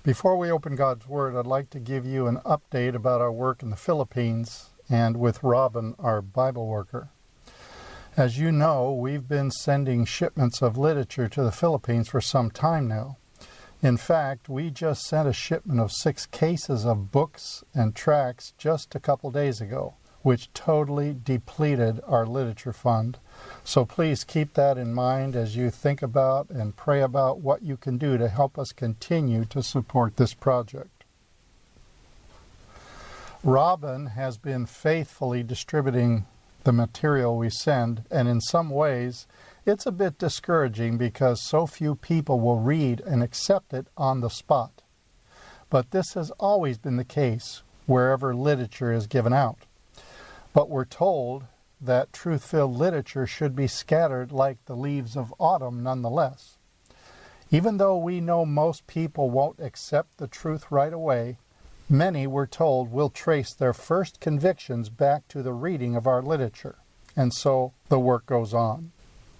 Before we open God's Word, I'd like to give you an update about our work in the Philippines and with Robin, our Bible worker. As you know, we've been sending shipments of literature to the Philippines for some time now. In fact, we just sent a shipment of 6 cases of books and tracts just a couple days ago, which totally depleted our literature fund. So please keep that in mind as you think about and pray about what you can do to help us continue to support this project. Robin has been faithfully distributing the material we send, and in some ways it's a bit discouraging because so few people will read and accept it on the spot. But this has always been the case wherever literature is given out. But we're told that truth-filled literature should be scattered like the leaves of autumn nonetheless. Even though we know most people won't accept the truth right away, many, we're told, will trace their first convictions back to the reading of our literature, and so the work goes on.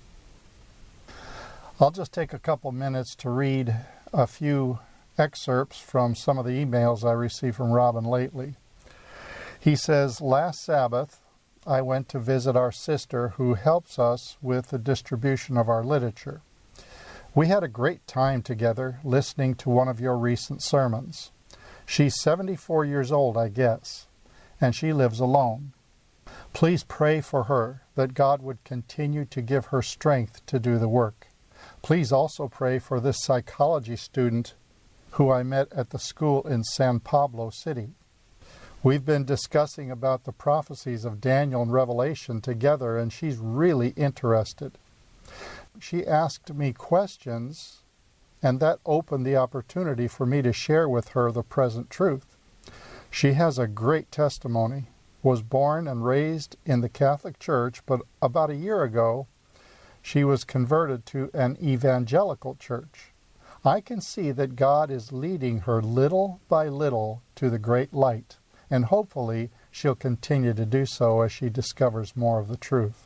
I'll just take a couple minutes to read a few excerpts from some of the emails I received from Robin lately. He says, "Last Sabbath, I went to visit our sister who helps us with the distribution of our literature. We had a great time together listening to one of your recent sermons. She's 74 years old, I guess, and she lives alone. Please pray for her that God would continue to give her strength to do the work. Please also pray for this psychology student who I met at the school in San Pablo City. We've been discussing about the prophecies of Daniel and Revelation together, and she's really interested. She asked me questions, and that opened the opportunity for me to share with her the present truth. She has a great testimony, was born and raised in the Catholic Church, but about a year ago, she was converted to an evangelical church. I can see that God is leading her little by little to the great light, and hopefully she'll continue to do so as she discovers more of the truth."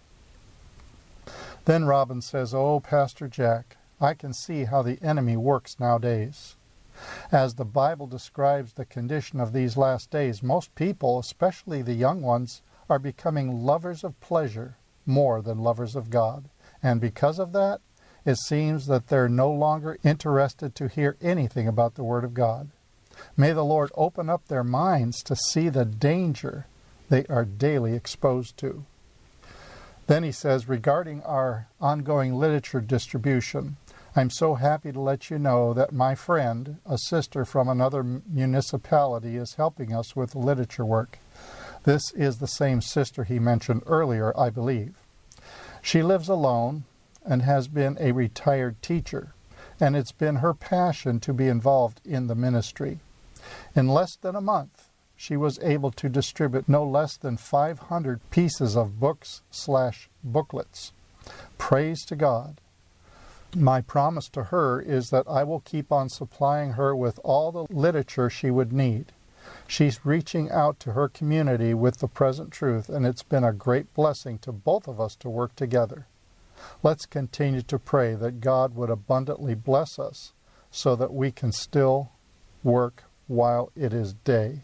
Then Robin says, "Oh, Pastor Jack, I can see how the enemy works nowadays. As the Bible describes the condition of these last days, most people, especially the young ones, are becoming lovers of pleasure more than lovers of God. And because of that, it seems that they're no longer interested to hear anything about the Word of God. May the Lord open up their minds to see the danger they are daily exposed to." Then he says, "Regarding our ongoing literature distribution, I'm so happy to let you know that my friend, a sister from another municipality, is helping us with literature work. This is the same sister he mentioned earlier, I believe. She lives alone and has been a retired teacher, and it's been her passion to be involved in the ministry. In less than a month, she was able to distribute no less than 500 pieces of books/booklets. Praise to God. My promise to her is that I will keep on supplying her with all the literature she would need. She's reaching out to her community with the present truth, and it's been a great blessing to both of us to work together. Let's continue to pray that God would abundantly bless us so that we can still work while it is day."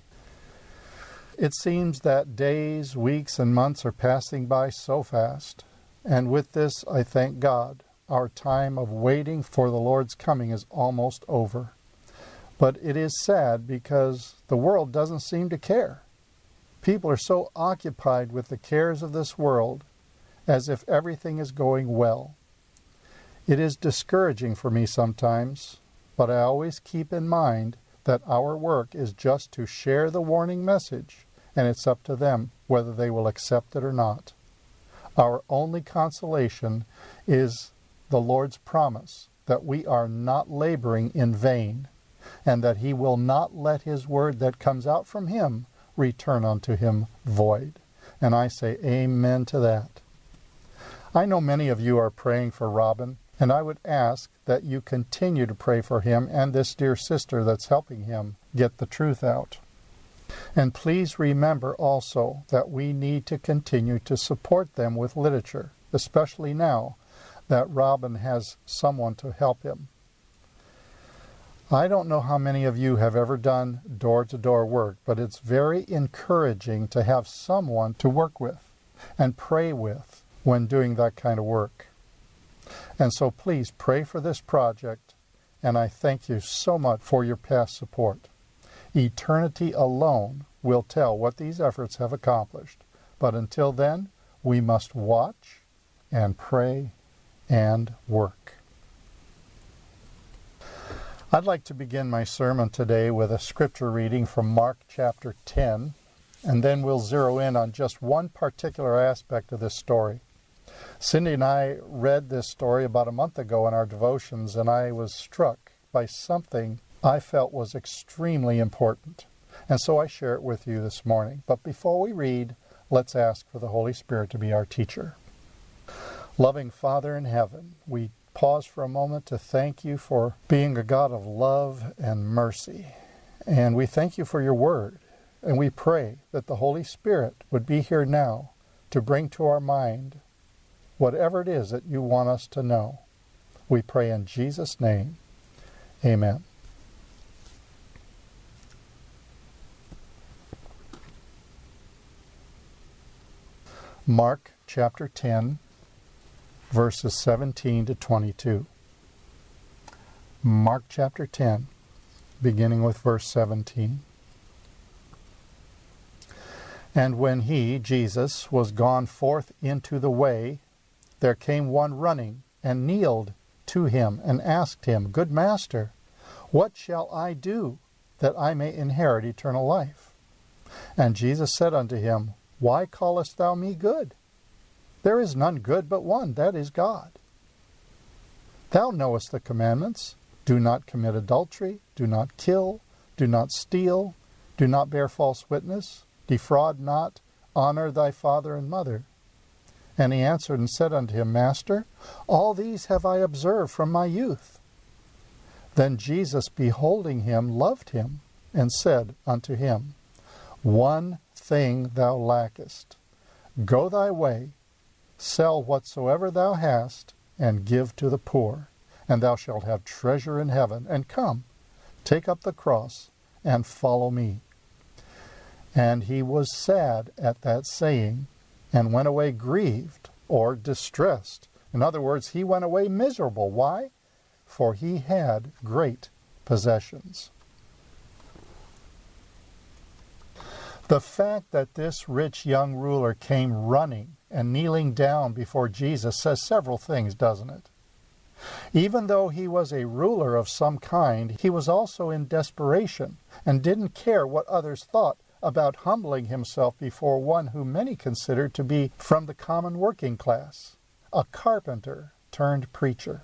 It seems that days, weeks, and months are passing by so fast, and with this I thank God. Our time of waiting for the Lord's coming is almost over. But it is sad because the world doesn't seem to care. People are so occupied with the cares of this world as if everything is going well. It is discouraging for me sometimes, but I always keep in mind that our work is just to share the warning message, and it's up to them whether they will accept it or not. Our only consolation is the Lord's promise that we are not laboring in vain, and that He will not let His word that comes out from Him return unto Him void. And I say amen to that. I know many of you are praying for Robin, and I would ask that you continue to pray for him and this dear sister that's helping him get the truth out. And please remember also that we need to continue to support them with literature, especially now that Robin has someone to help him. I don't know how many of you have ever done door-to-door work, but it's very encouraging to have someone to work with and pray with when doing that kind of work. And so please pray for this project, and I thank you so much for your past support. Eternity alone will tell what these efforts have accomplished, but until then, we must watch and pray and work. I'd like to begin my sermon today with a scripture reading from Mark chapter 10, and then we'll zero in on just one particular aspect of this story. Cindy and I read this story about a month ago in our devotions, and I was struck by something I felt was extremely important. And so I share it with you this morning. But before we read, let's ask for the Holy Spirit to be our teacher. Loving Father in heaven, we pause for a moment to thank you for being a God of love and mercy. And we thank you for your word. And we pray that the Holy Spirit would be here now to bring to our mind whatever it is that you want us to know. We pray in Jesus' name. Amen. Mark chapter 10, verses 17 to 22. Mark chapter 10, beginning with verse 17. And when he, Jesus, was gone forth into the way, there came one running, and kneeled to him, and asked him, Good Master, what shall I do, that I may inherit eternal life? And Jesus said unto him, Why callest thou me good? There is none good but one, that is God. Thou knowest the commandments. Do not commit adultery, do not kill, do not steal, do not bear false witness, defraud not, honor thy father and mother. And he answered and said unto him, Master, all these have I observed from my youth. Then Jesus, beholding him, loved him, and said unto him, One thing thou lackest. Go thy way, sell whatsoever thou hast, and give to the poor, and thou shalt have treasure in heaven. And come, take up the cross, and follow me. And he was sad at that saying, and went away grieved, or distressed. In other words, he went away miserable. Why? For he had great possessions. The fact that this rich young ruler came running and kneeling down before Jesus says several things, doesn't it? Even though he was a ruler of some kind, he was also in desperation and didn't care what others thought about humbling himself before one whom many considered to be from the common working class, a carpenter turned preacher.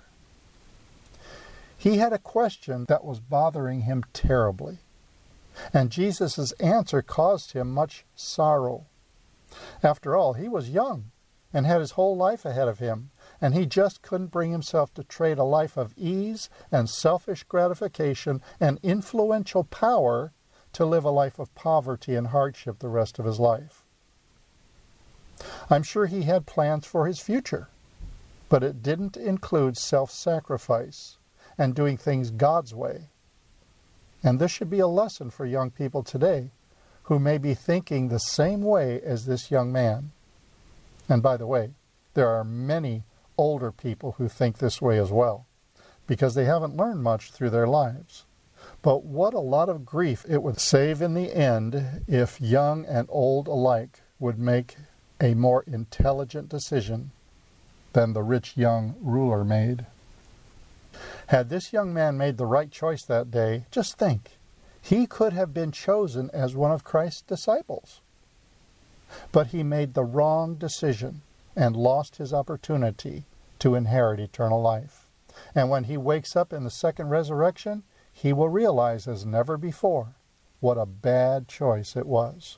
He had a question that was bothering him terribly, and Jesus' answer caused him much sorrow. After all, he was young and had his whole life ahead of him, and he just couldn't bring himself to trade a life of ease and selfish gratification and influential power to live a life of poverty and hardship the rest of his life. I'm sure he had plans for his future, but it didn't include self-sacrifice and doing things God's way. And this should be a lesson for young people today who may be thinking the same way as this young man. And by the way, there are many older people who think this way as well, because they haven't learned much through their lives. But what a lot of grief it would save in the end if young and old alike would make a more intelligent decision than the rich young ruler made. Had this young man made the right choice that day, just think, he could have been chosen as one of Christ's disciples. But he made the wrong decision and lost his opportunity to inherit eternal life. And when he wakes up in the second resurrection, he will realize as never before what a bad choice it was.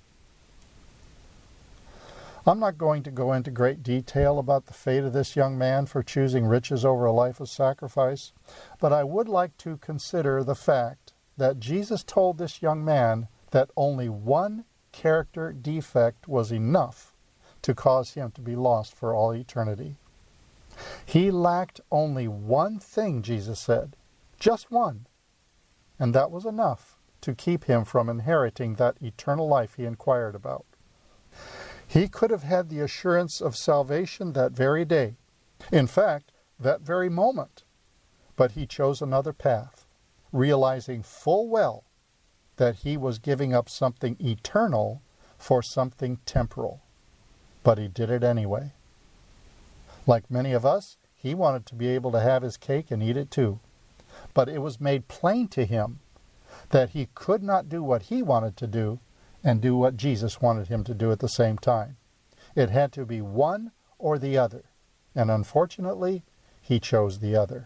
I'm not going to go into great detail about the fate of this young man for choosing riches over a life of sacrifice, but I would like to consider the fact that Jesus told this young man that only one character defect was enough to cause him to be lost for all eternity. He lacked only one thing, Jesus said, just one. and that was enough to keep him from inheriting that eternal life he inquired about. He could have had the assurance of salvation that very day, in fact, that very moment, but he chose another path, realizing full well that he was giving up something eternal for something temporal. But he did it anyway. Like many of us, he wanted to be able to have his cake and eat it too. But it was made plain to him that he could not do what he wanted to do and do what Jesus wanted him to do at the same time. It had to be one or the other, and unfortunately, he chose the other.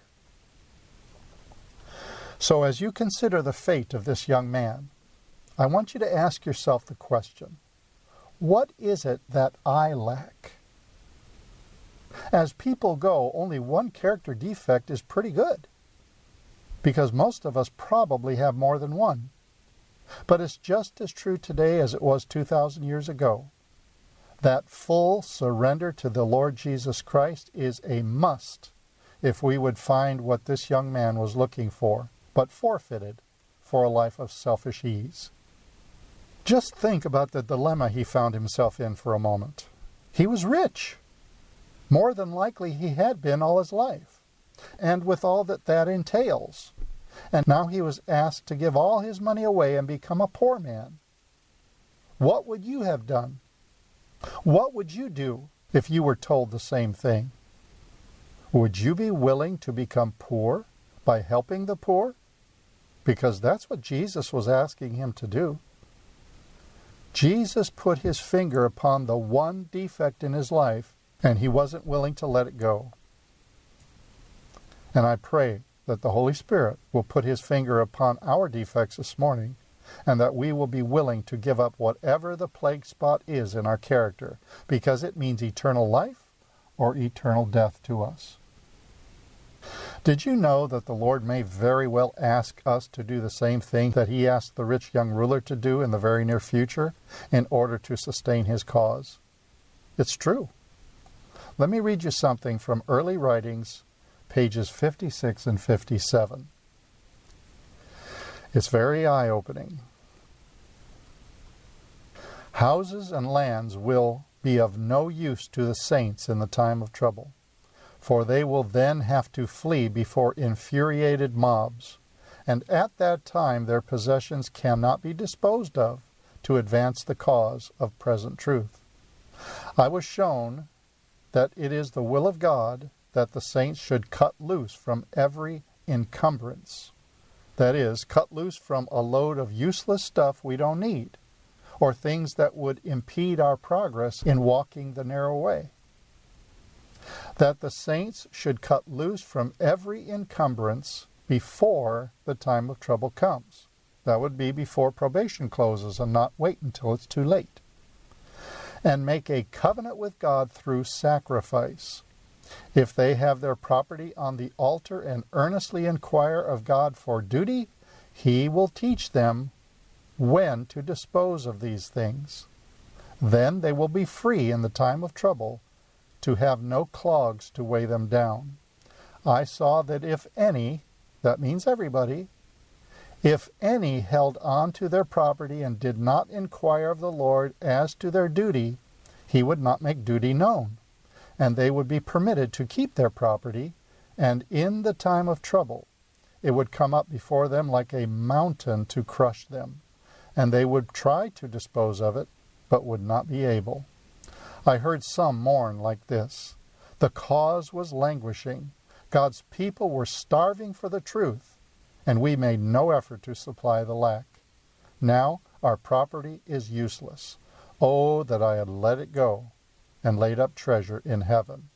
So as you consider the fate of this young man, I want you to ask yourself the question, what is it that I lack? As people go, only one character defect is pretty good, because most of us probably have more than one. But it's just as true today as it was 2,000 years ago. That full surrender to the Lord Jesus Christ is a must if we would find what this young man was looking for, but forfeited for a life of selfish ease. Just think about the dilemma he found himself in for a moment. He was rich. More than likely he had been all his life, and with all that entails. And now he was asked to give all his money away and become a poor man. What would you have done? What would you do if you were told the same thing? Would you be willing to become poor by helping the poor? Because that's what Jesus was asking him to do. Jesus put his finger upon the one defect in his life, and he wasn't willing to let it go. And I pray that the Holy Spirit will put his finger upon our defects this morning, and that we will be willing to give up whatever the plague spot is in our character, because it means eternal life or eternal death to us. Did you know that the Lord may very well ask us to do the same thing that he asked the rich young ruler to do in the very near future in order to sustain his cause? It's true. Let me read you something from Early Writings, pages 56 and 57. It's very eye-opening. Houses and lands will be of no use to the saints in the time of trouble, for they will then have to flee before infuriated mobs, and at that time their possessions cannot be disposed of to advance the cause of present truth. I was shown that it is the will of God that the saints should cut loose from every encumbrance. That is, cut loose from a load of useless stuff we don't need, or things that would impede our progress in walking the narrow way. That the saints should cut loose from every encumbrance before the time of trouble comes. That would be before probation closes, and not wait until it's too late. And make a covenant with God through sacrifice. If they have their property on the altar and earnestly inquire of God for duty, he will teach them when to dispose of these things. Then they will be free in the time of trouble, to have no clogs to weigh them down. I saw that if any, that means everybody, if any held on to their property and did not inquire of the Lord as to their duty, he would not make duty known, and they would be permitted to keep their property, and in the time of trouble it would come up before them like a mountain to crush them, and they would try to dispose of it, but would not be able. I heard some mourn like this: the cause was languishing, God's people were starving for the truth, and we made no effort to supply the lack. Now our property is useless. Oh, that I had let it go and laid up treasure in heaven.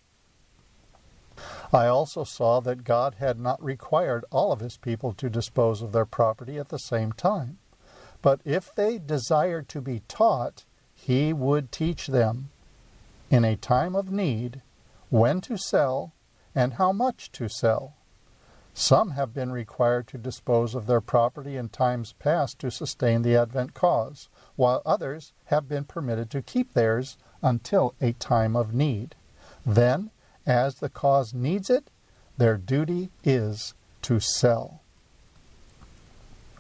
I also saw that God had not required all of his people to dispose of their property at the same time, but if they desired to be taught, he would teach them in a time of need when to sell and how much to sell. Some have been required to dispose of their property in times past to sustain the Advent cause, while others have been permitted to keep theirs until a time of need. Then, as the cause needs it, their duty is to sell.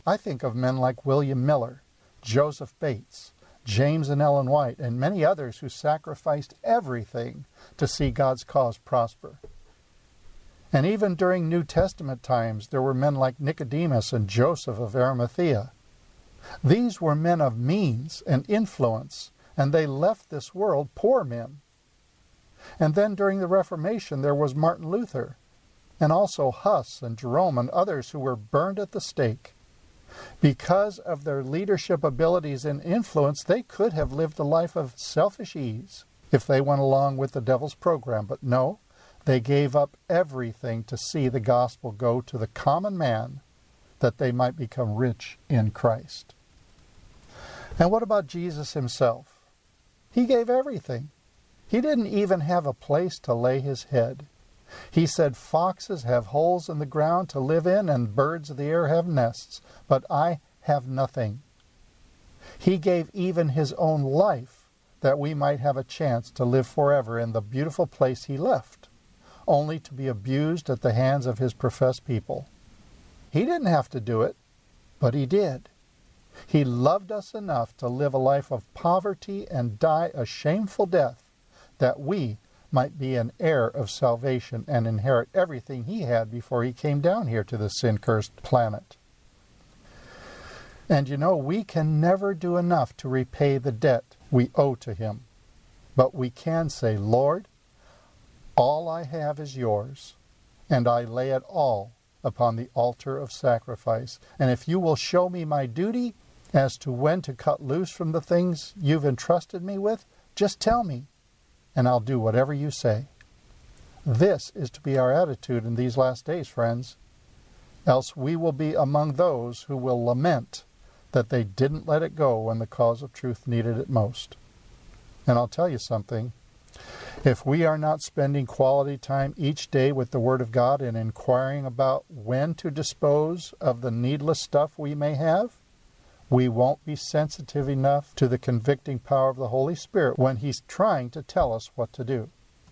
I think of men like William Miller, Joseph Bates, James and Ellen White, and many others who sacrificed everything to see God's cause prosper. And even during New Testament times, there were men like Nicodemus and Joseph of Arimathea. These were men of means and influence, and they left this world poor men. And then during the Reformation, there was Martin Luther, and also Huss and Jerome and others who were burned at the stake. Because of their leadership abilities and influence, they could have lived a life of selfish ease if they went along with the devil's program. But no, they gave up everything to see the gospel go to the common man, that they might become rich in Christ. And what about Jesus himself? He gave everything. He didn't even have a place to lay his head. He said, "Foxes have holes in the ground to live in, and birds of the air have nests, but I have nothing." He gave even his own life that we might have a chance to live forever in the beautiful place he left, only to be abused at the hands of his professed people. He didn't have to do it, but he did. He loved us enough to live a life of poverty and die a shameful death, that we might be an heir of salvation and inherit everything he had before he came down here to this sin-cursed planet. And you know, we can never do enough to repay the debt we owe to him. But we can say, "Lord, all I have is yours, and I lay it all upon the altar of sacrifice. And if you will show me my duty as to when to cut loose from the things you've entrusted me with, just tell me, and I'll do whatever you say." This is to be our attitude in these last days, friends. Else we will be among those who will lament that they didn't let it go when the cause of truth needed it most. And I'll tell you something. If we are not spending quality time each day with the Word of God and inquiring about when to dispose of the needless stuff we may have, we won't be sensitive enough to the convicting power of the Holy Spirit when He's trying to tell us what to do.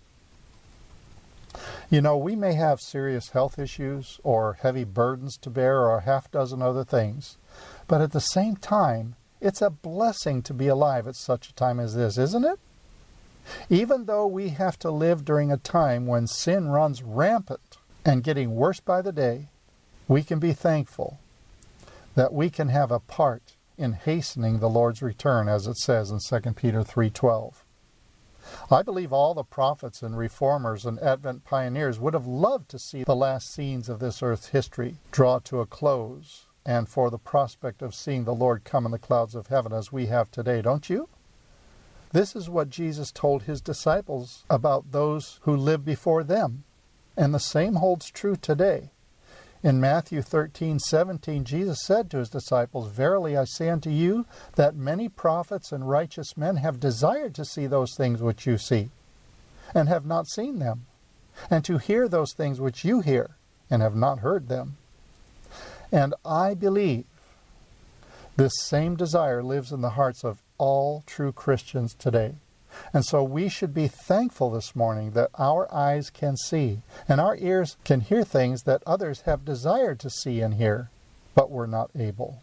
You know, we may have serious health issues or heavy burdens to bear or a half dozen other things, but at the same time, it's a blessing to be alive at such a time as this, isn't it? Even though we have to live during a time when sin runs rampant and getting worse by the day, we can be thankful that we can have a part in hastening the Lord's return, as it says in 2 Peter 3:12. I believe all the prophets and reformers and Advent pioneers would have loved to see the last scenes of this earth's history draw to a close, and for the prospect of seeing the Lord come in the clouds of heaven as we have today, don't you? This is what Jesus told his disciples about those who lived before them, and the same holds true today. In Matthew 13:17, Jesus said to his disciples, "Verily I say unto you, that many prophets and righteous men have desired to see those things which you see, and have not seen them, and to hear those things which you hear, and have not heard them." And I believe this same desire lives in the hearts of all true Christians today. And so we should be thankful this morning that our eyes can see and our ears can hear things that others have desired to see and hear, but were not able.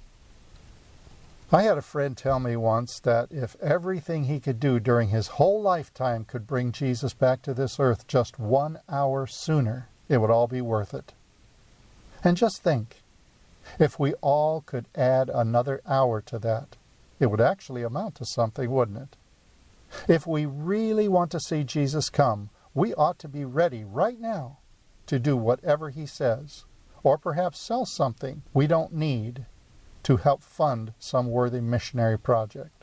I had a friend tell me once that if everything he could do during his whole lifetime could bring Jesus back to this earth just 1 hour sooner, it would all be worth it. And just think, if we all could add another hour to that, it would actually amount to something, wouldn't it? If we really want to see Jesus come, we ought to be ready right now to do whatever he says, or perhaps sell something we don't need to help fund some worthy missionary project.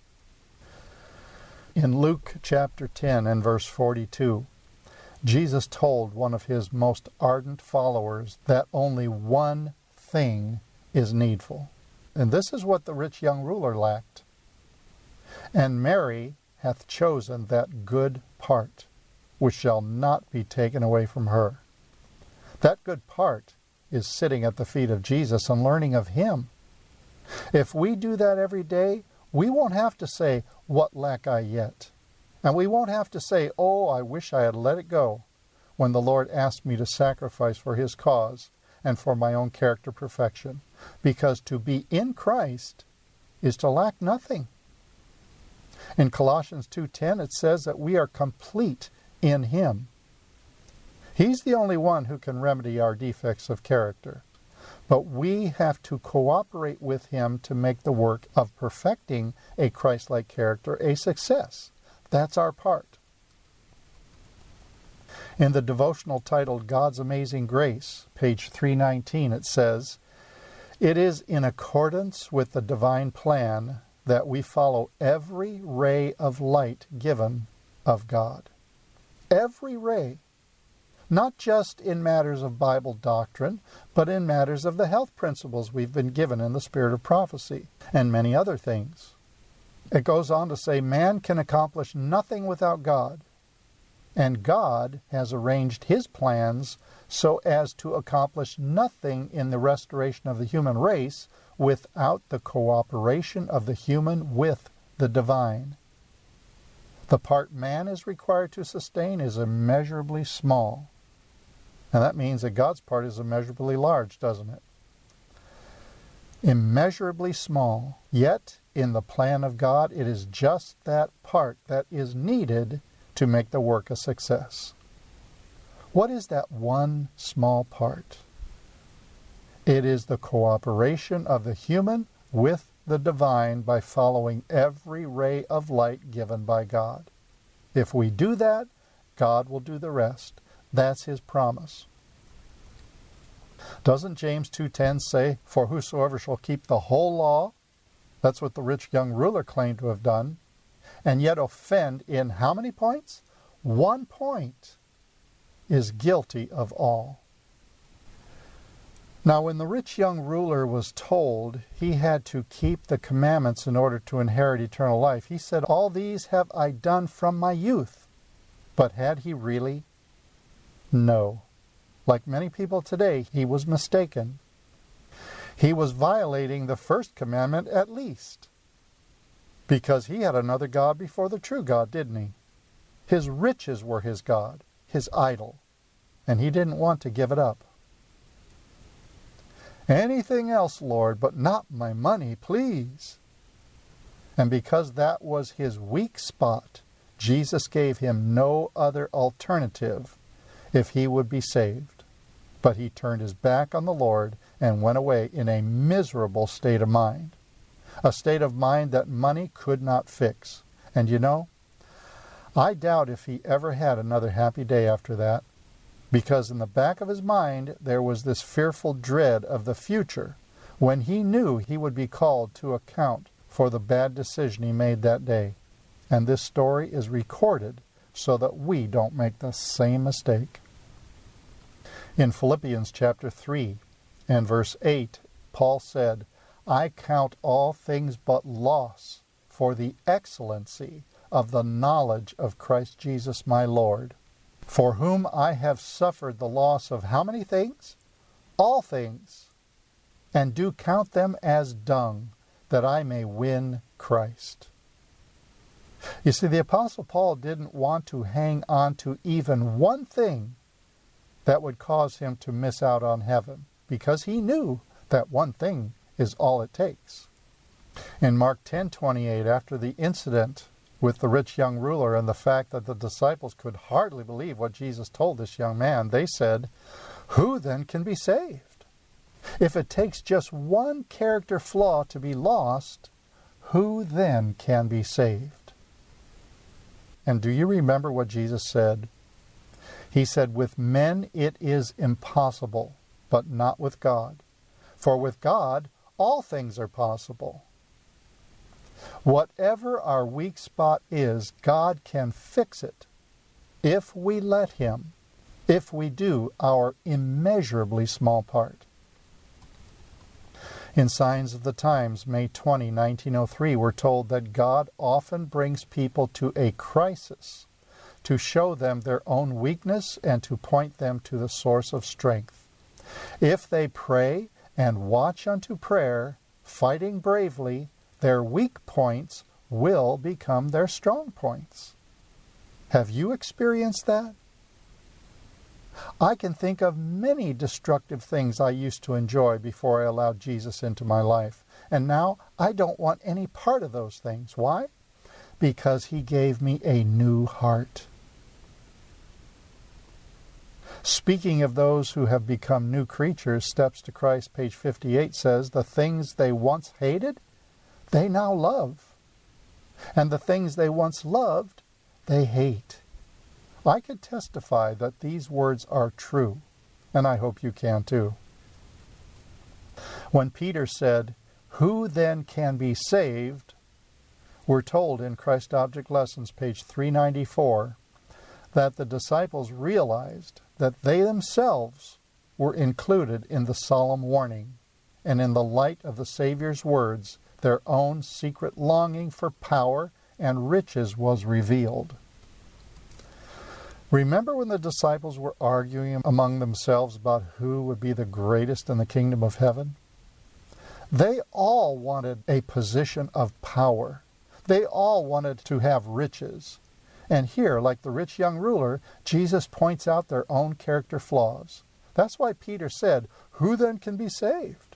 In Luke chapter 10 and verse 42, Jesus told one of his most ardent followers that only one thing is needful. And this is what the rich young ruler lacked. "And Mary hath chosen that good part, which shall not be taken away from her." That good part is sitting at the feet of Jesus and learning of him. If we do that every day, we won't have to say, "What lack I yet?" And we won't have to say, "Oh, I wish I had let it go," when the Lord asked me to sacrifice for his cause, and for my own character perfection. Because to be in Christ is to lack nothing. In Colossians 2:10 it says that we are complete in Him. He's the only one who can remedy our defects of character. But we have to cooperate with Him to make the work of perfecting a Christ-like character a success. That's our part. In the devotional titled God's Amazing Grace, page 319, it says, "It is in accordance with the divine plan that we follow every ray of light given of God." Every ray. Not just in matters of Bible doctrine, but in matters of the health principles we've been given in the spirit of prophecy, and many other things. It goes on to say, man can accomplish nothing without God, and God has arranged His plans so as to accomplish nothing in the restoration of the human race without the cooperation of the human with the divine. The part man is required to sustain is immeasurably small. And that means that God's part is immeasurably large, doesn't it? Immeasurably small, yet in the plan of God, it is just that part that is needed to make the work a success. What is that one small part? It is the cooperation of the human with the divine by following every ray of light given by God. If we do that, God will do the rest. That's His promise. Doesn't James 2:10 say, "For whosoever shall keep the whole law," that's what the rich young ruler claimed to have done, "and yet offend in how many points? 1 point, is guilty of all." Now, when the rich young ruler was told he had to keep the commandments in order to inherit eternal life, he said, "All these have I done from my youth." But had he really? No. Like many people today, he was mistaken. He was violating the first commandment at least, because he had another God before the true God, didn't he? His riches were his God, his idol, and he didn't want to give it up. "Anything else, Lord, but not my money, please." And because that was his weak spot, Jesus gave him no other alternative if he would be saved. But he turned his back on the Lord and went away in a miserable state of mind. A state of mind that money could not fix. And you know, I doubt if he ever had another happy day after that, because in the back of his mind there was this fearful dread of the future when he knew he would be called to account for the bad decision he made that day. And this story is recorded so that we don't make the same mistake. In Philippians chapter 3 and verse 8, Paul said, "I count all things but loss for the excellency of the knowledge of Christ Jesus my Lord, for whom I have suffered the loss of" how many things? All things, "and do count them as dung, that I may win Christ." You see, the Apostle Paul didn't want to hang on to even one thing that would cause him to miss out on heaven, because he knew that one thing is all it takes. In Mark 10:28, after the incident with the rich young ruler and the fact that the disciples could hardly believe what Jesus told this young man, they said, "Who then can be saved? If it takes just one character flaw to be lost, who then can be saved?" And do you remember what Jesus said? He said, "With men it is impossible, but not with God. For with God all things are possible." Whatever our weak spot is, God can fix it if we let Him, if we do our immeasurably small part. In Signs of the Times, May 20, 1903, we're told that God often brings people to a crisis to show them their own weakness and to point them to the source of strength. If they pray and watch unto prayer, fighting bravely, their weak points will become their strong points. Have you experienced that? I can think of many destructive things I used to enjoy before I allowed Jesus into my life. And now I don't want any part of those things. Why? Because he gave me a new heart. Speaking of those who have become new creatures, Steps to Christ, page 58 says, the things they once hated, they now love. And the things they once loved, they hate. I could testify that these words are true, and I hope you can too. When Peter said, "Who then can be saved?" we're told in Christ Object Lessons, page 394, that the disciples realized that they themselves were included in the solemn warning, and in the light of the Savior's words, their own secret longing for power and riches was revealed. Remember when the disciples were arguing among themselves about who would be the greatest in the kingdom of heaven? They all wanted a position of power. They all wanted to have riches. And here, like the rich young ruler, Jesus points out their own character flaws. That's why Peter said, "Who then can be saved?"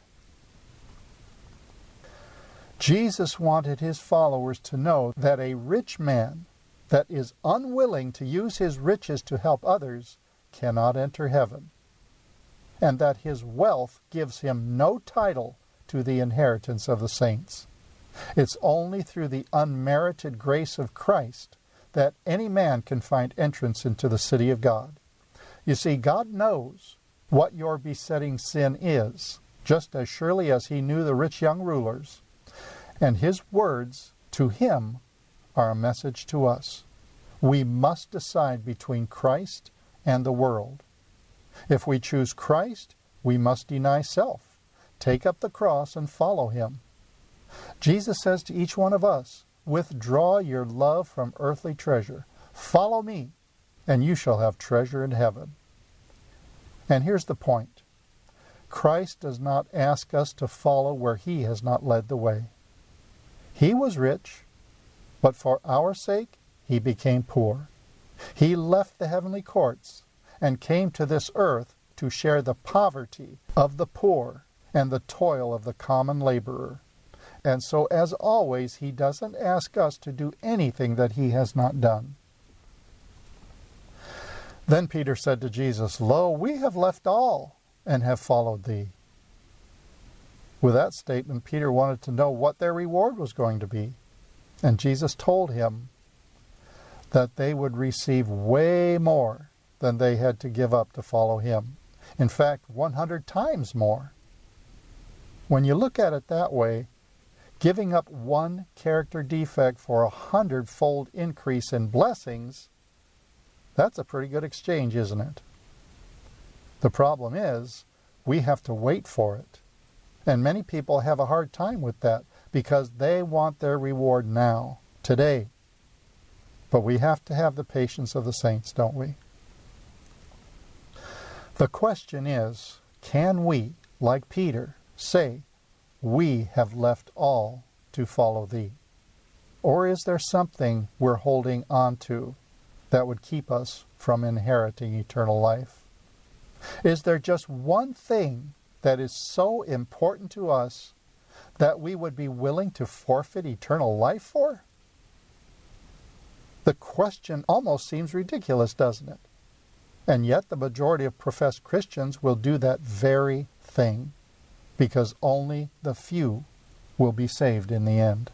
Jesus wanted his followers to know that a rich man that is unwilling to use his riches to help others cannot enter heaven, and that his wealth gives him no title to the inheritance of the saints. It's only through the unmerited grace of Christ that any man can find entrance into the city of God. You see, God knows what your besetting sin is, just as surely as he knew the rich young rulers, and his words to him are a message to us. We must decide between Christ and the world. If we choose Christ, we must deny self, take up the cross, and follow him. Jesus says to each one of us, "Withdraw your love from earthly treasure. Follow me, and you shall have treasure in heaven." And here's the point. Christ does not ask us to follow where he has not led the way. He was rich, but for our sake he became poor. He left the heavenly courts and came to this earth to share the poverty of the poor and the toil of the common laborer. And so, as always, he doesn't ask us to do anything that he has not done. Then Peter said to Jesus, "Lo, we have left all and have followed thee." With that statement, Peter wanted to know what their reward was going to be. And Jesus told him that they would receive way more than they had to give up to follow him. In fact, 100 times more. When you look at it that way, giving up one character defect for 100-fold increase in blessings, that's a pretty good exchange, isn't it? The problem is, we have to wait for it. And many people have a hard time with that because they want their reward now, today. But we have to have the patience of the saints, don't we? The question is, can we, like Peter, say, "We have left all to follow thee"? Or is there something we're holding on to that would keep us from inheriting eternal life? Is there just one thing that is so important to us that we would be willing to forfeit eternal life for? The question almost seems ridiculous, doesn't it? And yet the majority of professed Christians will do that very thing, because only the few will be saved in the end.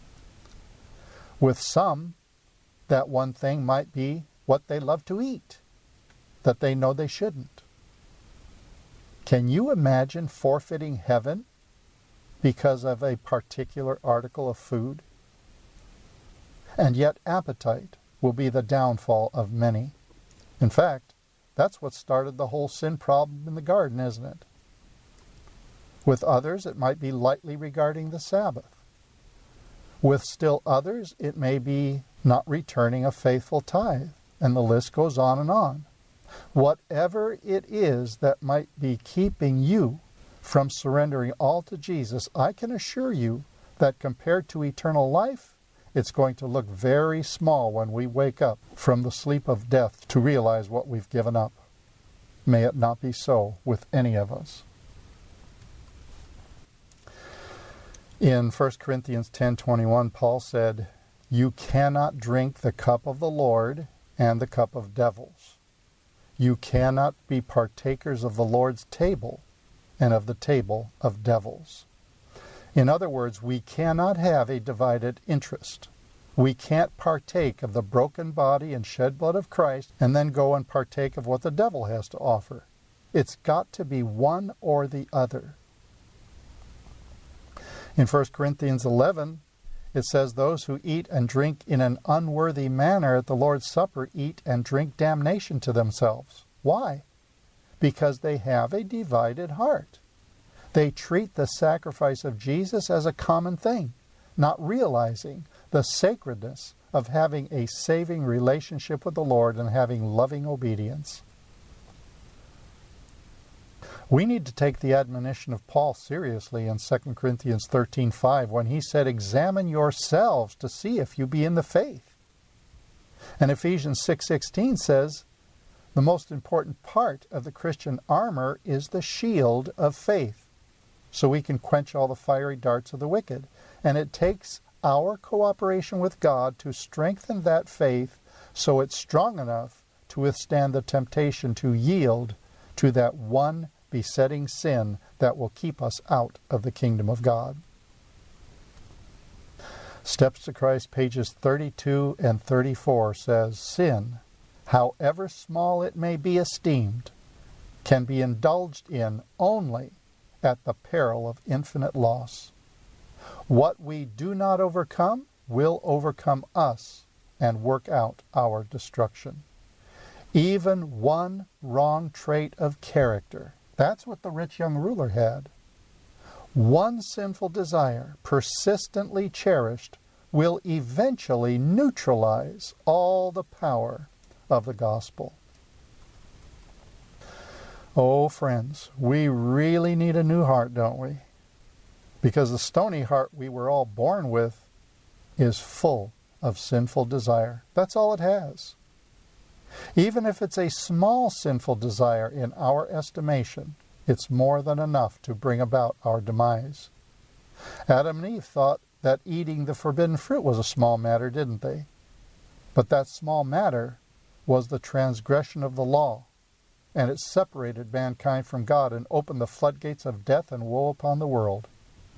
With some, that one thing might be what they love to eat, that they know they shouldn't. Can you imagine forfeiting heaven because of a particular article of food? And yet appetite will be the downfall of many. In fact, that's what started the whole sin problem in the garden, isn't it? With others, it might be lightly regarding the Sabbath. With still others, it may be not returning a faithful tithe, and the list goes on and on. Whatever it is that might be keeping you from surrendering all to Jesus, I can assure you that compared to eternal life, it's going to look very small when we wake up from the sleep of death to realize what we've given up. May it not be so with any of us. In 1 Corinthians 10:21, Paul said, "You cannot drink the cup of the Lord and the cup of devils. You cannot be partakers of the Lord's table and of the table of devils." In other words, we cannot have a divided interest. We can't partake of the broken body and shed blood of Christ and then go and partake of what the devil has to offer. It's got to be one or the other. In 1 Corinthians 11, it says, "Those who eat and drink in an unworthy manner at the Lord's Supper eat and drink damnation to themselves." Why? Because they have a divided heart. They treat the sacrifice of Jesus as a common thing, not realizing the sacredness of having a saving relationship with the Lord and having loving obedience. We need to take the admonition of Paul seriously in 2 Corinthians 13:5 when he said, "Examine yourselves to see if you be in the faith." And Ephesians 6:16 says, the most important part of the Christian armor is the shield of faith, so we can quench all the fiery darts of the wicked. And it takes our cooperation with God to strengthen that faith so it's strong enough to withstand the temptation to yield to that one besetting sin that will keep us out of the kingdom of God. Steps to Christ, pages 32 and 34 says, "Sin, however small it may be esteemed, can be indulged in only at the peril of infinite loss. What we do not overcome will overcome us and work out our destruction. Even one wrong trait of character," that's what the rich young ruler had, "one sinful desire, persistently cherished, will eventually neutralize all the power of the gospel." Oh, friends, we really need a new heart, don't we? Because the stony heart we were all born with is full of sinful desire. That's all it has. Even if it's a small sinful desire in our estimation, it's more than enough to bring about our demise. Adam and Eve thought that eating the forbidden fruit was a small matter, didn't they? But that small matter was the transgression of the law, and it separated mankind from God and opened the floodgates of death and woe upon the world.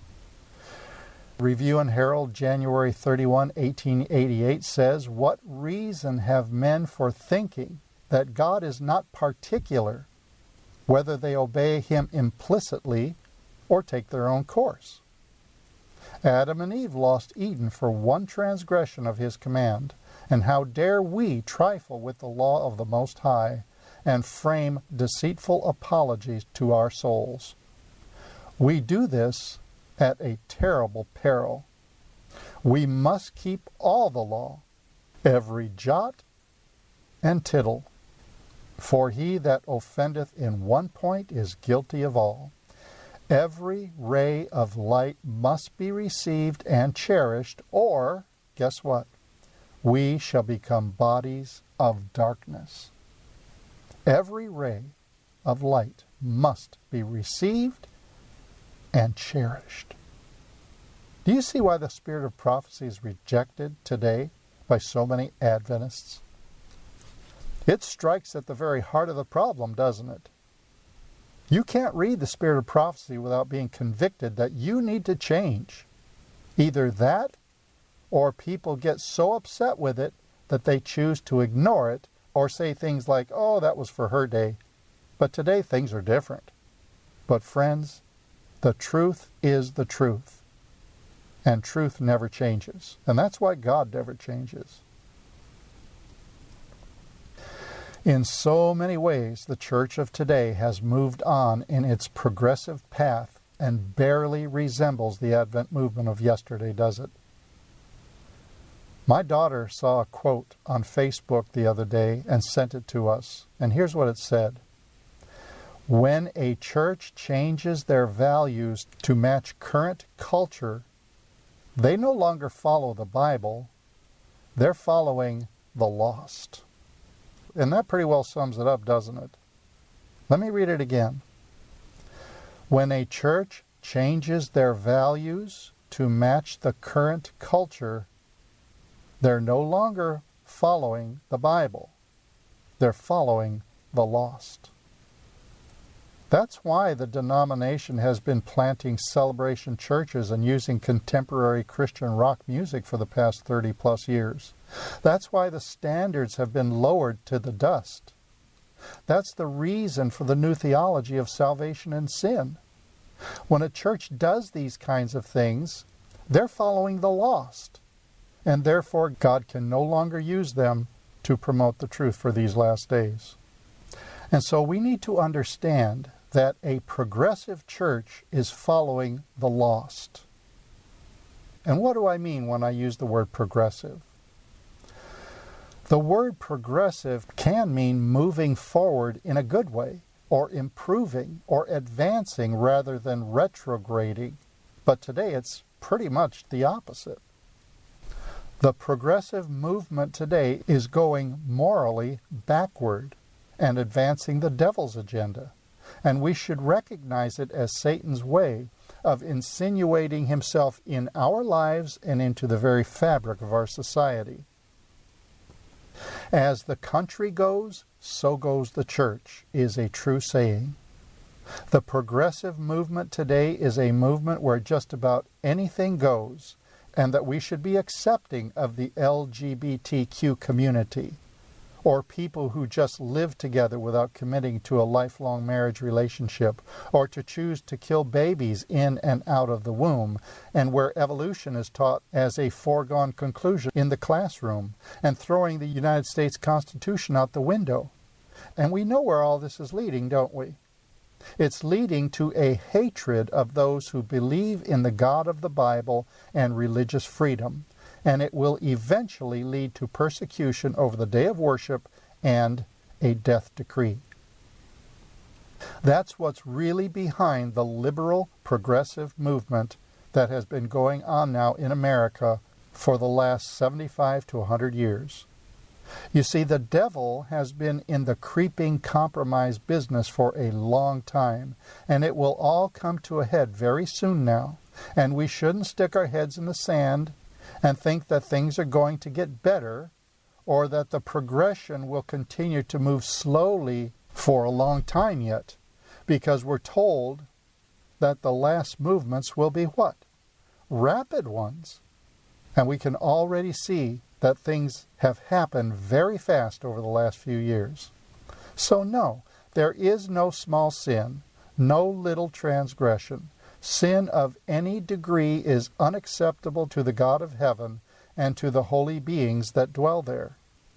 Review and Herald, January 31, 1888 says, "What reason have men for thinking that God is not particular whether they obey Him implicitly or take their own course? Adam and Eve lost Eden for one transgression of His command, and how dare we trifle with the law of the Most High and frame deceitful apologies to our souls? We do this at a terrible peril. We must keep all the law, every jot and tittle. For he that offendeth in one point is guilty of all. Every ray of light must be received and cherished, or, guess what? We shall become bodies of darkness." Every ray of light must be received and cherished. Do you see why the spirit of prophecy is rejected today by so many Adventists? It strikes at the very heart of the problem, doesn't it? You can't read the spirit of prophecy without being convicted that you need to change. Either that, or people get so upset with it that they choose to ignore it or say things like, "Oh, that was for her day, but today things are different." But friends, the truth is the truth, and truth never changes, and that's why God never changes. In so many ways, the church of today has moved on in its progressive path and barely resembles the Advent movement of yesterday, does it? My daughter saw a quote on Facebook the other day and sent it to us, and here's what it said. "When a church changes their values to match current culture, they no longer follow the Bible, they're following the lost." And that pretty well sums it up, doesn't it? Let me read it again. When a church changes their values to match the current culture, they're no longer following the Bible. They're following the lost. That's why the denomination has been planting celebration churches and using contemporary Christian rock music for the past 30 plus years. That's why the standards have been lowered to the dust. That's the reason for the new theology of salvation and sin. When a church does these kinds of things, they're following the lost, and therefore God can no longer use them to promote the truth for these last days. And so we need to understand that a progressive church is following the lost. And what do I mean when I use the word progressive? The word progressive can mean moving forward in a good way, or improving, or advancing rather than retrograding. But today it's pretty much the opposite. The progressive movement today is going morally backward and advancing the devil's agenda. And we should recognize it as Satan's way of insinuating himself in our lives and into the very fabric of our society. As the country goes, so goes the church, is a true saying. The progressive movement today is a movement where just about anything goes, and that we should be accepting of the LGBTQ community, or people who just live together without committing to a lifelong marriage relationship, or to choose to kill babies in and out of the womb, and where evolution is taught as a foregone conclusion in the classroom, and throwing the United States Constitution out the window. And we know where all this is leading, don't we? It's leading to a hatred of those who believe in the God of the Bible and religious freedom. And it will eventually lead to persecution over the day of worship and a death decree. That's what's really behind the liberal progressive movement that has been going on now in America for the last 75 to 100 years. You see, the devil has been in the creeping compromise business for a long time, and it will all come to a head very soon now. And we shouldn't stick our heads in the sand and think that things are going to get better, or that the progression will continue to move slowly for a long time yet, because we're told that the last movements will be what? Rapid ones. And we can already see that things have happened very fast over the last few years. So no, there is no small sin, no little transgression. Sin of any degree is unacceptable to the God of heaven and to the holy beings that dwell there.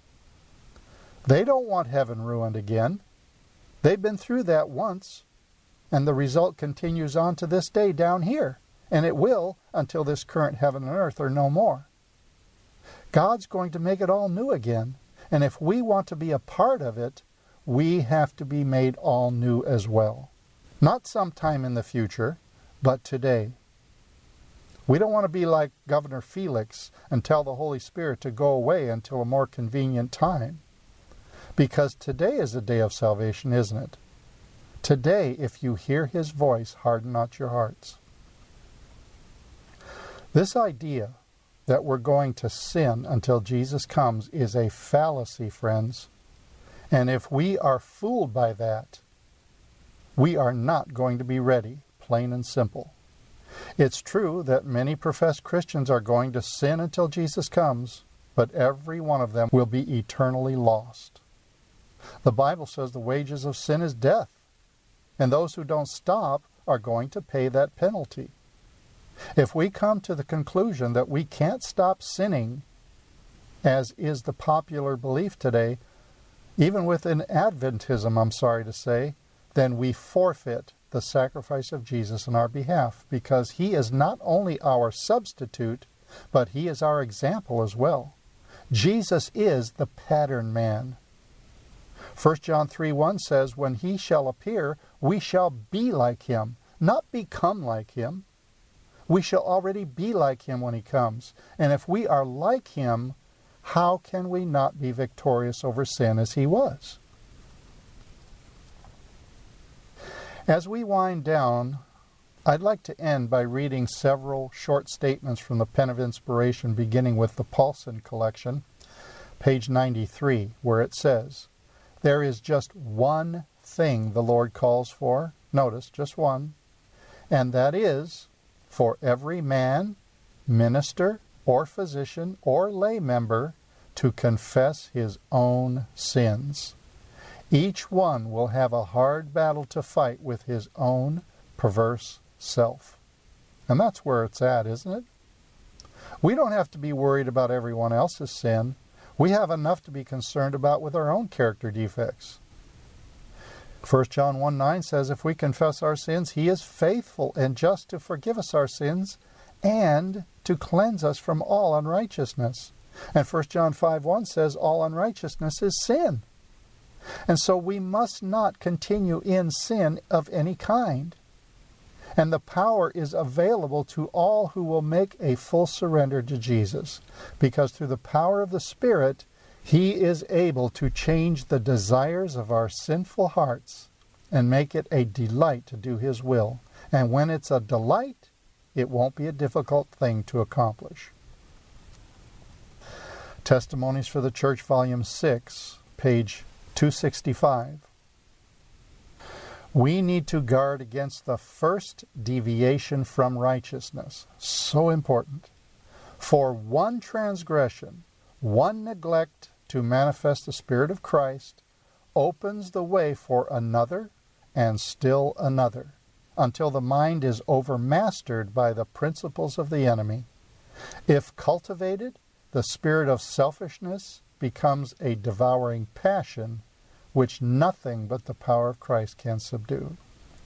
They don't want heaven ruined again. They've been through that once, and the result continues on to this day down here, and it will until this current heaven and earth are no more. God's going to make it all new again, and if we want to be a part of it, we have to be made all new as well. Not sometime in the future, but today. We don't want to be like Governor Felix and tell the Holy Spirit to go away until a more convenient time. Because today is a day of salvation, isn't it? Today, if you hear his voice, harden not your hearts. This idea that we're going to sin until Jesus comes is a fallacy, friends. And if we are fooled by that, we are not going to be ready, plain and simple. It's true that many professed Christians are going to sin until Jesus comes, but every one of them will be eternally lost. The Bible says the wages of sin is death, and those who don't stop are going to pay that penalty. If we come to the conclusion that we can't stop sinning, as is the popular belief today, even within Adventism, I'm sorry to say, then we forfeit the sacrifice of Jesus in our behalf, because he is not only our substitute, but he is our example as well. Jesus is the pattern man. 1 John 3:1 says, when he shall appear, we shall be like him, not become like him. We shall already be like him when he comes. And if we are like him, how can we not be victorious over sin as he was? As we wind down, I'd like to end by reading several short statements from the Pen of Inspiration, beginning with the Paulson collection, page 93, where it says, "There is just one thing the Lord calls for," notice, just one, "and that is for every man, minister, or physician, or lay member to confess his own sins. Each one will have a hard battle to fight with his own perverse self." And that's where it's at, isn't it? We don't have to be worried about everyone else's sin. We have enough to be concerned about with our own character defects. 1 John 1:9 says, "If we confess our sins, he is faithful and just to forgive us our sins and to cleanse us from all unrighteousness." And 1 John 5:1 says, "All unrighteousness is sin." And so we must not continue in sin of any kind. And the power is available to all who will make a full surrender to Jesus, because through the power of the Spirit, He is able to change the desires of our sinful hearts and make it a delight to do His will. And when it's a delight, it won't be a difficult thing to accomplish. Testimonies for the Church, Volume 6, page 265. We need to guard against the first deviation from righteousness. So important. For one transgression, one neglect to manifest the Spirit of Christ opens the way for another and still another, until the mind is overmastered by the principles of the enemy. If cultivated, the spirit of selfishness becomes a devouring passion which nothing but the power of Christ can subdue.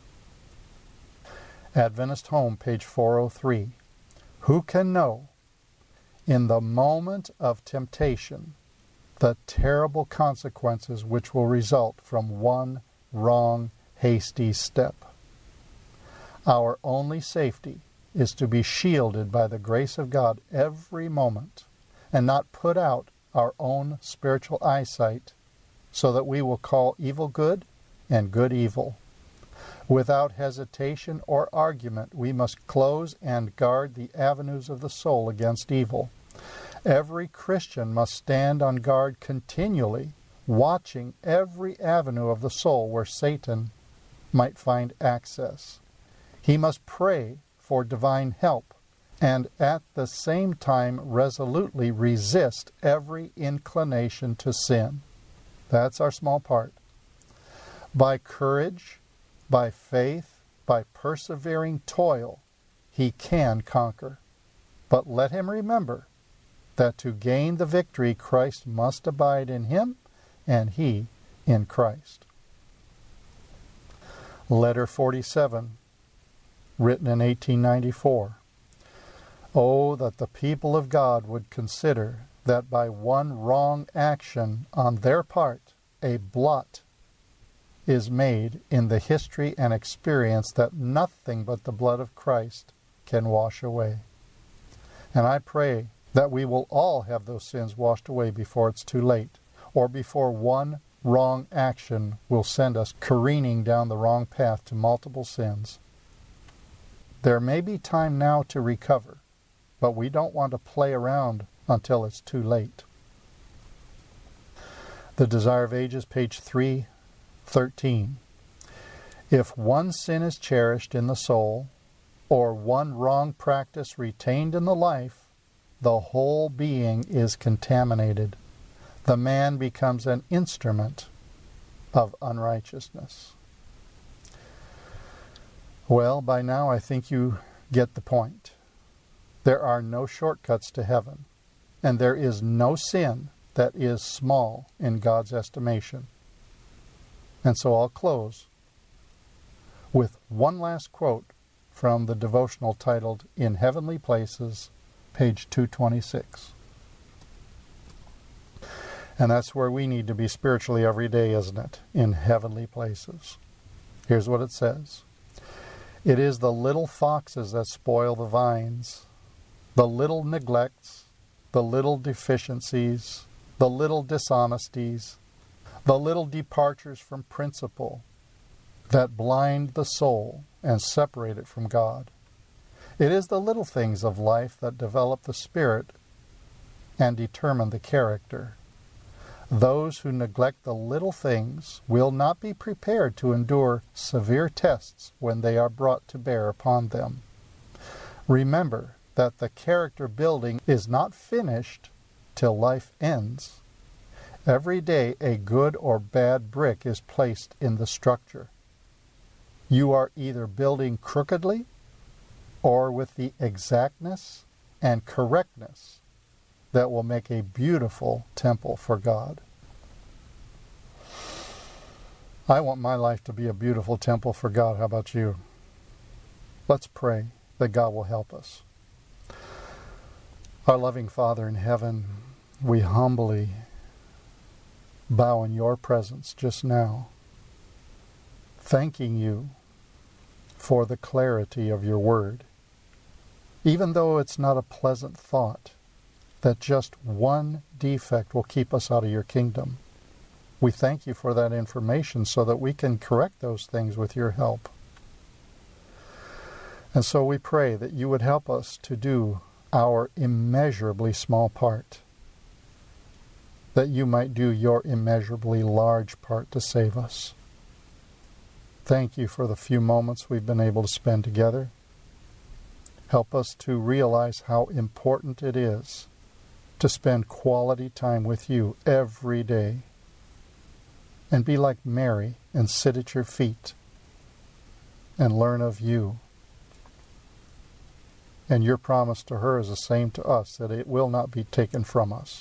Adventist Home, page 403. Who can know, in the moment of temptation, the terrible consequences which will result from one wrong, hasty step? Our only safety is to be shielded by the grace of God every moment and not put out our own spiritual eyesight so that we will call evil good and good evil. Without hesitation or argument, we must close and guard the avenues of the soul against evil. Every Christian must stand on guard continually, watching every avenue of the soul where Satan might find access. He must pray for divine help and at the same time resolutely resist every inclination to sin. That's our small part. By courage, by faith, by persevering toil, he can conquer. But let him remember that to gain the victory, Christ must abide in him and he in Christ. Letter 47, written in 1894. Oh, that the people of God would consider that by one wrong action on their part, a blot is made in the history and experience that nothing but the blood of Christ can wash away. And I pray that we will all have those sins washed away before it's too late, or before one wrong action will send us careening down the wrong path to multiple sins. There may be time now to recover, but we don't want to play around until it's too late. The Desire of Ages, page 313. If one sin is cherished in the soul, or one wrong practice retained in the life, the whole being is contaminated. The man becomes an instrument of unrighteousness. Well, by now I think you get the point. There are no shortcuts to heaven. And there is no sin that is small in God's estimation. And so I'll close with one last quote from the devotional titled In Heavenly Places, page 226. And that's where we need to be spiritually every day, isn't it? In heavenly places. Here's what it says. It is the little foxes that spoil the vines, the little neglects, the little deficiencies, the little dishonesties, the little departures from principle, that blind the soul and separate it from God. It is the little things of life that develop the spirit and determine the character. Those who neglect the little things will not be prepared to endure severe tests when they are brought to bear upon them. Remember that the character building is not finished till life ends. Every day a good or bad brick is placed in the structure. You are either building crookedly or with the exactness and correctness that will make a beautiful temple for God. I want my life to be a beautiful temple for God. How about you? Let's pray that God will help us. Our loving Father in heaven, we humbly bow in your presence just now, thanking you for the clarity of your word. Even though it's not a pleasant thought that just one defect will keep us out of your kingdom, we thank you for that information so that we can correct those things with your help. And so we pray that you would help us to do our immeasurably small part, that you might do your immeasurably large part to save us. Thank you for the few moments we've been able to spend together. Help us to realize how important it is to spend quality time with you every day and be like Mary and sit at your feet and learn of you. And your promise to her is the same to us, that it will not be taken from us.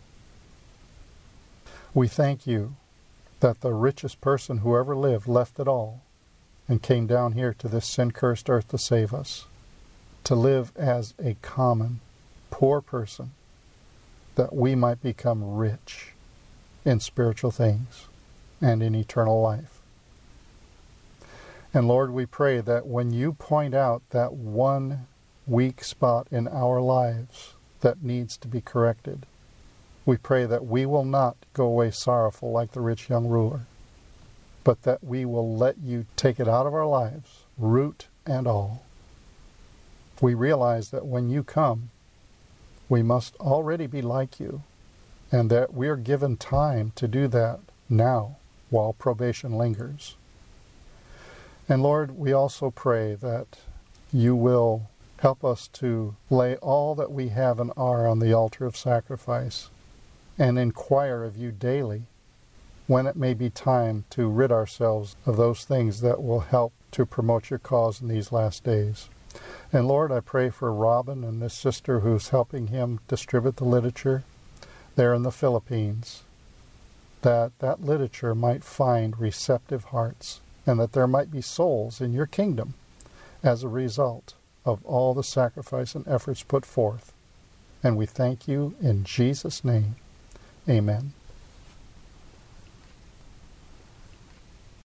We thank you that the richest person who ever lived left it all and came down here to this sin-cursed earth to save us, to live as a common, poor person, that we might become rich in spiritual things and in eternal life. And Lord, we pray that when you point out that one weak spot in our lives that needs to be corrected, we pray that we will not go away sorrowful like the rich young ruler, but that we will let you take it out of our lives, root and all. We realize that when you come, we must already be like you, and that we are given time to do that now while probation lingers. And Lord, we also pray that you will help us to lay all that we have and are on the altar of sacrifice and inquire of you daily when it may be time to rid ourselves of those things that will help to promote your cause in these last days. And Lord, I pray for Robin and this sister who's helping him distribute the literature there in the Philippines, that that literature might find receptive hearts and that there might be souls in your kingdom as a result of all the sacrifice and efforts put forth. And we thank you in Jesus' name. Amen.